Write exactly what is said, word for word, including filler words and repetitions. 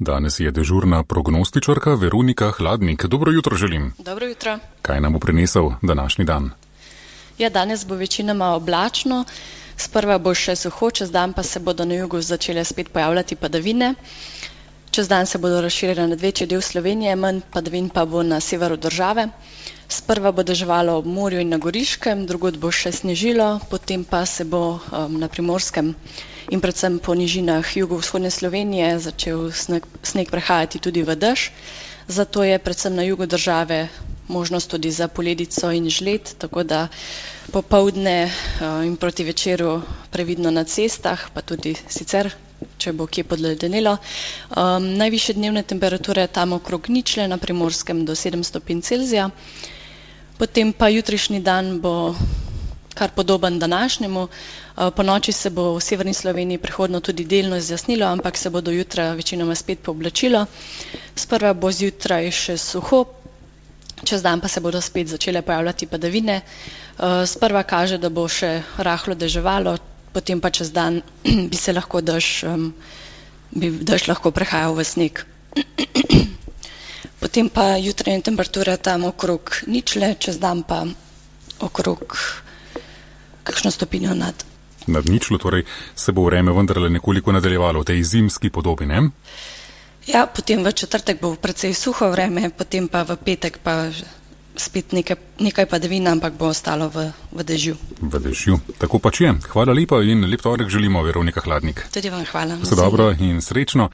Danes je dežurna prognostičarka Veronika Hladnik. Dobro jutro želim. Dobro jutro. Kaj nam bo prinesel današnji dan? Ja, danes bo večinoma oblačno, sprva bo še suho, čez dan pa se bodo na jugu začele spet pojavljati padavine. Čez dan se bodo razširile nad večji del Slovenije, manj padavin pa bo na severu države. Sprva bo deževalo ob morju in na Goriškem, drugod bo še snežilo, potem pa se bo um, na Primorskem in predvsem po nižinah jugovzhodne Slovenije začel sneg, sneg prehajati tudi v dež. Zato je predvsem na jugu države možnost tudi za poledico in žled, tako da popoldne uh, in proti večeru previdno na cestah, pa tudi sicer, če bo kje podledenelo. Um, najvišje dnevne temperature tam okrog ničle, na Primorskem do sedem stopinj Celzija. Potem pa jutrišnji dan bo kar podoben današnjemu. Po noči se bo v severni Sloveniji prehodno tudi delno zjasnilo, ampak se bo do jutra večinoma spet pooblačilo. Sprva bo zjutraj še suho, čez dan pa se bodo spet začele pojavljati padavine. Sprva kaže, da bo še rahlo deževalo, potem pa čez dan bi se lahko dež, bi dež lahko prehajal v sneg. Potem pa jutranje temperature tam okrog ničle, čez dan pa okrog kakšno stopinjo nad. Nad ničlo, torej se bo vreme vendarle nekoliko nadaljevalo v tej zimski podobi, ne? Ja, potem v četrtek bo precej suho vreme, potem pa v petek pa spet nekaj, nekaj padavin, ampak bo ostalo v, v dežju. V dežju. Tako pač je. Hvala lepa in lep torek želimo, Veronika Hladnik. Tudi vam hvala. Vse dobro in srečno.